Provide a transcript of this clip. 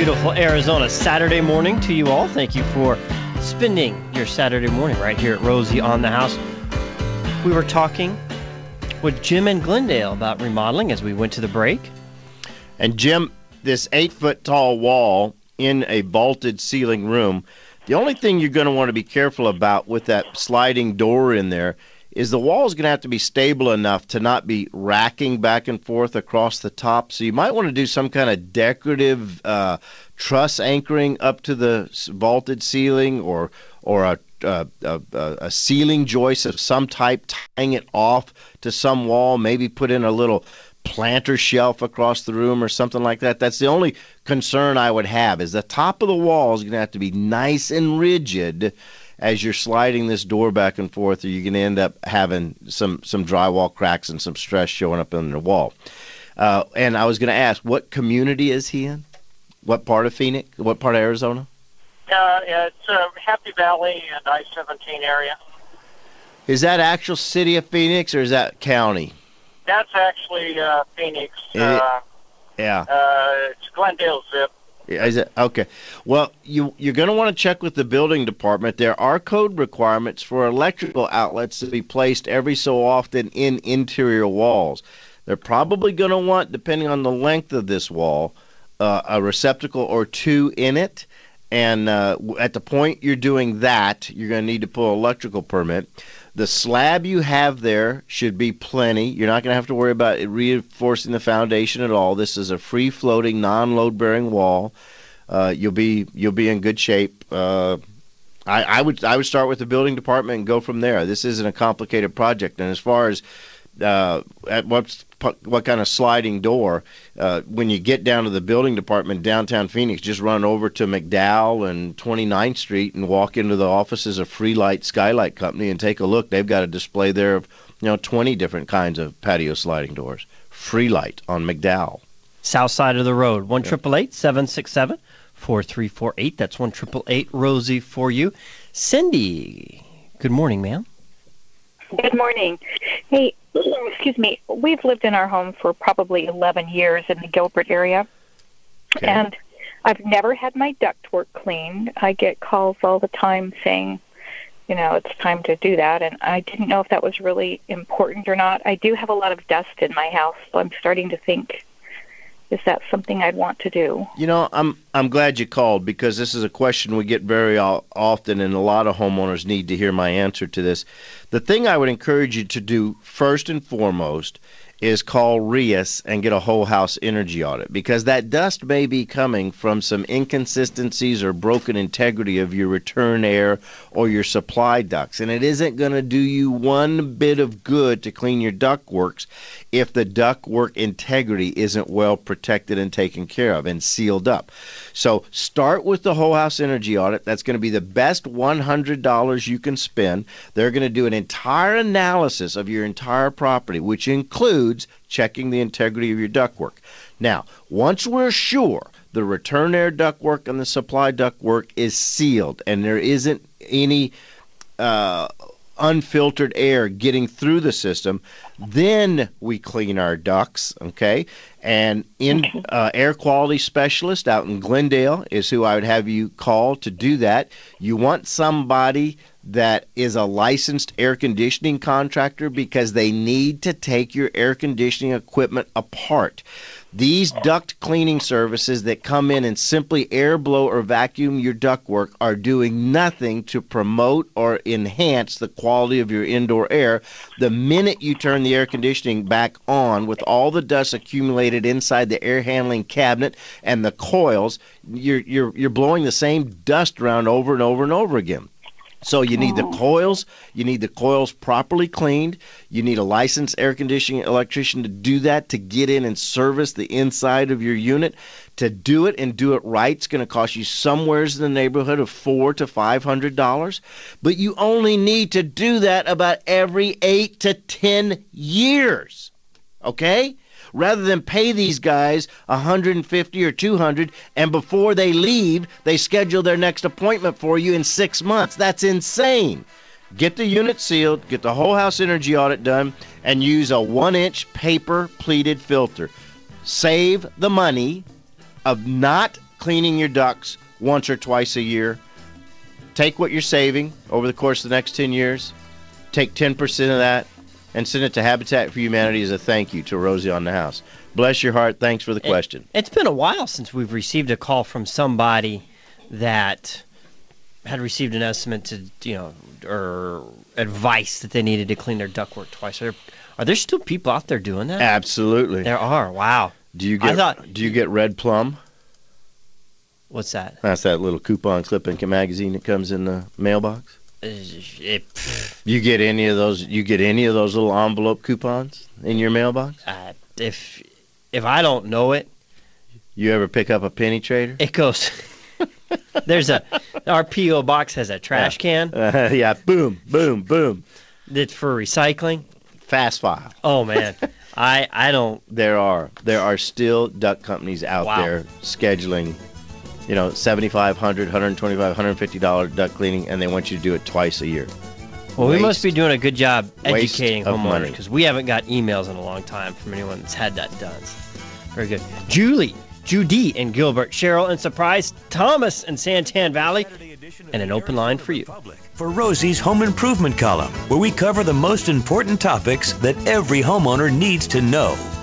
beautiful Arizona Saturday morning to you all. Thank you for spending your Saturday morning right here at Rosie on the House. We were talking with Jim and Glendale about remodeling as we went to the break. And Jim, this 8-foot tall wall in a vaulted ceiling room, the only thing you're going to want to be careful about with that sliding door in there is the wall is going to have to be stable enough to not be racking back and forth across the top. So you might want to do some kind of decorative truss anchoring up to the vaulted ceiling, or a ceiling joist of some type, tying it off to some wall, maybe put in a little planter shelf across the room or something like that. That's the only concern I would have, is the top of the wall is going to have to be nice and rigid as you're sliding this door back and forth, or you're going to end up having some drywall cracks and some stress showing up in the wall. And I was going to ask, what community is he in? What part of Phoenix? What part of Arizona? It's Happy Valley and I-17 area. Is that actual city of Phoenix, or is that county? That's actually Phoenix. Yeah. It's Glendale Zip. Is it? Okay. Well, you're going to want to check with the building department. There are code requirements for electrical outlets to be placed every so often in interior walls. They're probably going to want, depending on the length of this wall, a receptacle or two in it. And at the point you're doing that, you're going to need to pull an electrical permit. The slab you have there should be plenty. You're not going to have to worry about it reinforcing the foundation at all. This is a free-floating, non-load-bearing wall. You'll be in good shape. I would start with the building department and go from there. This isn't a complicated project. And as far as at what kind of sliding door, when you get down to the building department downtown Phoenix, just run over to McDowell and 29th Street and walk into the offices of Freelight Skylight Company and take a look. They've got a display there of 20 different kinds of patio sliding doors. Freelight on McDowell. South side of the road, 1-888-767-4348. That's 1-888-ROSIE for you. Cindy, good morning, ma'am. Good morning. Hey, excuse me. We've lived in our home for probably 11 years in the Gilbert area, Okay. and I've never had my ductwork cleaned. I get calls all the time saying, it's time to do that, and I didn't know if that was really important or not. I do have a lot of dust in my house, so I'm starting to think, is that something I'd want to do? I'm glad you called, because this is a question we get very often, and a lot of homeowners need to hear my answer to this. The thing I would encourage you to do first and foremost is call RIAS and get a whole house energy audit, because that dust may be coming from some inconsistencies or broken integrity of your return air or your supply ducts, and it isn't going to do you one bit of good to clean your ductworks if the ductwork integrity isn't well protected and taken care of and sealed up. So start with the whole house energy audit. That's going to be the best $100 you can spend. They're going to do an entire analysis of your entire property, which includes checking the integrity of your ductwork. Now, once we're sure the return air ductwork and the supply ductwork is sealed and there isn't any unfiltered air getting through the system, then we clean our ducts, okay? And air quality specialist out in Glendale is who I would have you call to do that. You want somebody that is a licensed air conditioning contractor, because they need to take your air conditioning equipment apart. These duct cleaning services that come in and simply air blow or vacuum your ductwork are doing nothing to promote or enhance the quality of your indoor air. The minute you turn the air conditioning back on, with all the dust accumulated inside the air handling cabinet and the coils, you're blowing the same dust around over and over and over again. So you need the coils. You need the coils properly cleaned. You need a licensed air conditioning electrician to do that, to get in and service the inside of your unit. To do it and do it right, it's going to cost you somewhere in the neighborhood of $400 to $500. But you only need to do that about every 8 to 10 years. Okay? Rather than pay these guys $150 or $200, and before they leave, they schedule their next appointment for you in 6 months. That's insane. Get the unit sealed, get the whole house energy audit done, and use a 1-inch paper pleated filter. Save the money of not cleaning your ducts once or twice a year. Take what you're saving over the course of the next 10 years, take 10% of that, and send it to Habitat for Humanity as a thank you to Rosie on the House. Bless your heart. Thanks for the question. It's been a while since we've received a call from somebody that had received an estimate to, or advice that they needed to clean their ductwork twice. Are there still people out there doing that? Absolutely. There are. Wow. Do you get Red Plum? What's that? That's that little coupon clipping magazine that comes in the mailbox. You get any of those? You get any of those little envelope coupons in your mailbox? If I don't know it, you ever pick up a penny trader? it goes. Our PO box has a trash can Yeah, boom, boom, boom. that's for recycling. Fast file. Oh man, I don't. There are still duct companies out Wow. there scheduling, $7,500, $125, $150 duct cleaning, and they want you to do it twice a year. Well, we must be doing a good job waste educating of homeowners money. because we haven't got emails in a long time from anyone that's had that done. Very good. Judy in Gilbert, Cheryl and Surprise, Thomas in Santan Valley, and an open line for you. For Rosie's Home Improvement column, where we cover the most important topics that every homeowner needs to know.